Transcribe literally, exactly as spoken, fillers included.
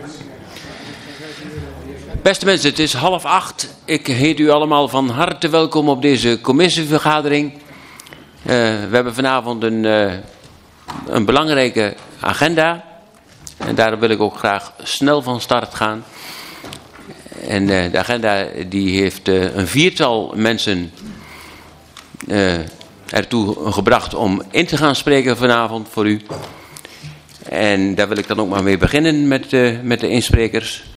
Beste mensen, het is half acht. Ik heet u allemaal van harte welkom op deze commissievergadering. Uh, we hebben vanavond een, uh, een belangrijke agenda. En daarom wil ik ook graag snel van start gaan. En uh, de agenda die heeft uh, een viertal mensen uh, ertoe gebracht om in te gaan spreken vanavond voor u. En daar wil ik dan ook maar mee beginnen met, uh, met de insprekers.